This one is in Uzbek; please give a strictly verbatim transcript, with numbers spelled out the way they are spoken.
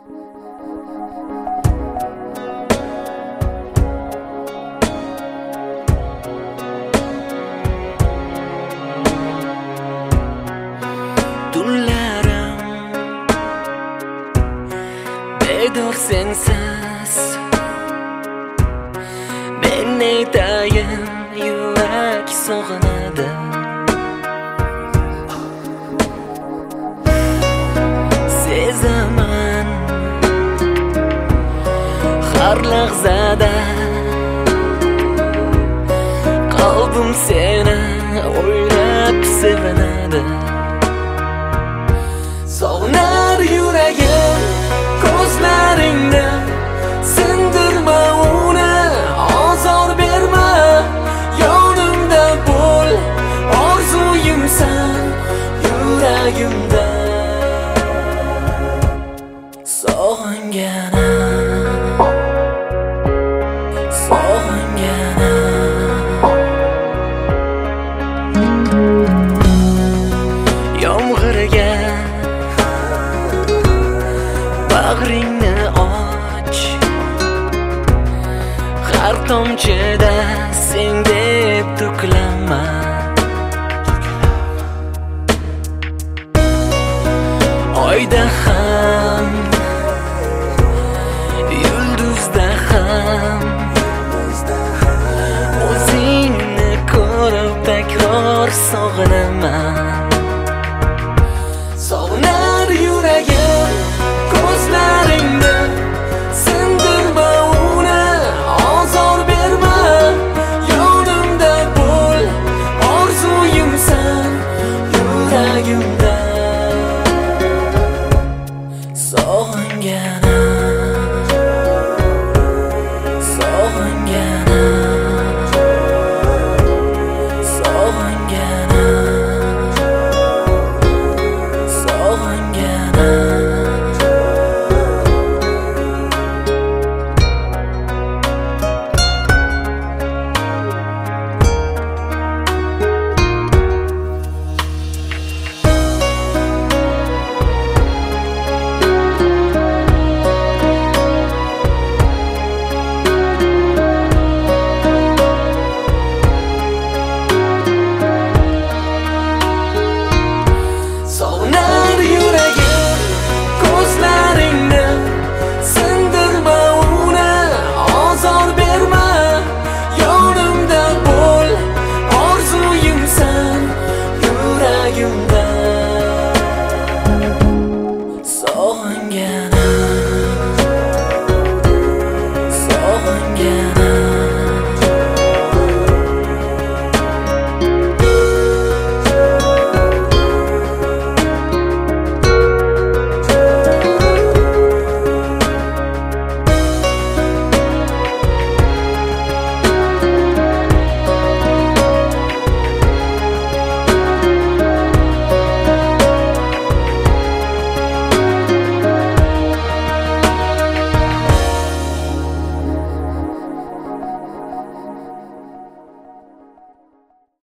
Tunlarim bedor sensiz, men aytayin yurak sog'inadi. Sezaman har lahzada qalbim seni o'ylab sevinadi. Sog'nar yuragim ko'zlaringni, sindirma uni, ozor berma, yonimda bo'l, orzuyimsan yuragimda. Sog'ingana, sog'ingana, yomg'irga bag'ringni och, har tomchida sen deb to'kilaman. Oyda ham, yulduzda ham o'zingni ko'rib takror sog'inaman. Sog'nar yuragim ko'zlaringni, sindirma uni, ozor berma, yonimda bo'l, orzuyimsan yuragimda. Sog'ingana.